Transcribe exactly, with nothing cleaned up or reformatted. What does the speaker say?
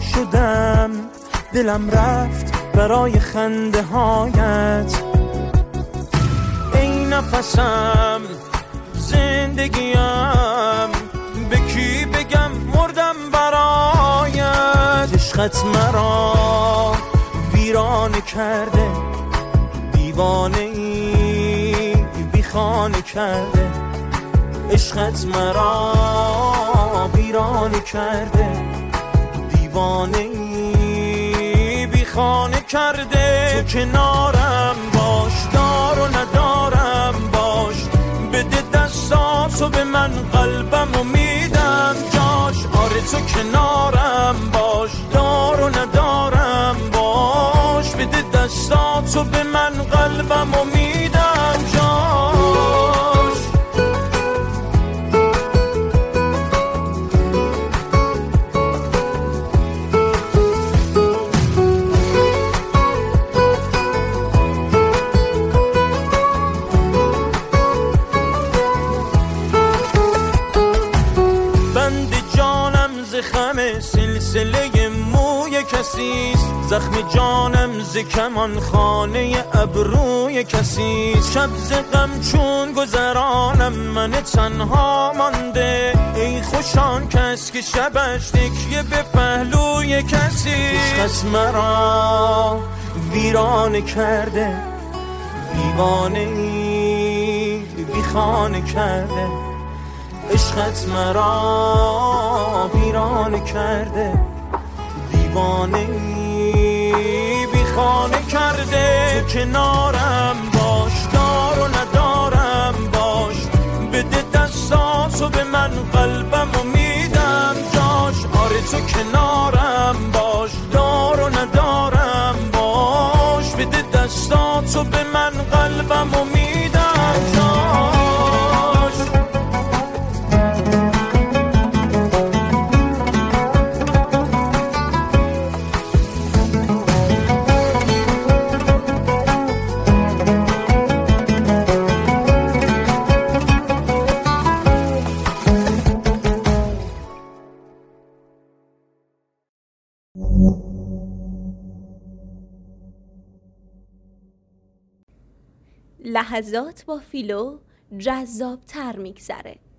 شدم، دلم رفت برای خنده هایت. ای نفسم، زندگیم، به کی بگم مردم برایت. عشقت مرا ویرانه کرده، دیوانه ای بی خانه کرده. عشقت مرا ویرانه کرده، دیوانه ای بی خانه کرده. تو کنارم باش، دار و ندارم باش، بده دستاتو به من، قلبمو میدم جاش. آره تو کنارم باش، دار و ندارم باش، بده دستاتو به من، قلبمو میدم جاش. خم سلسله موی کسیست، زخم جانم ز کمان خانه ابروی کسیست. شب ز غم چون گذرانم من تنها مانده، ای خوشان کس که شبش تکیه به پهلوی کسیست. عشقت مرا ویرانه کرده، دیوانه ای بی خانه کرده. عشقت مرا ویرانه کرده، دیوانه ای بی خانه کرده. تو کنارم باش، دار و ندارم باش، بده دستاتو به من، قلبمو میدم جاش. آره تو کنارم باش، دار و ندارم باش، بده دستاتو به من، قلبمو میدم جاش. لحظات با فیلو جذاب تر میگذره.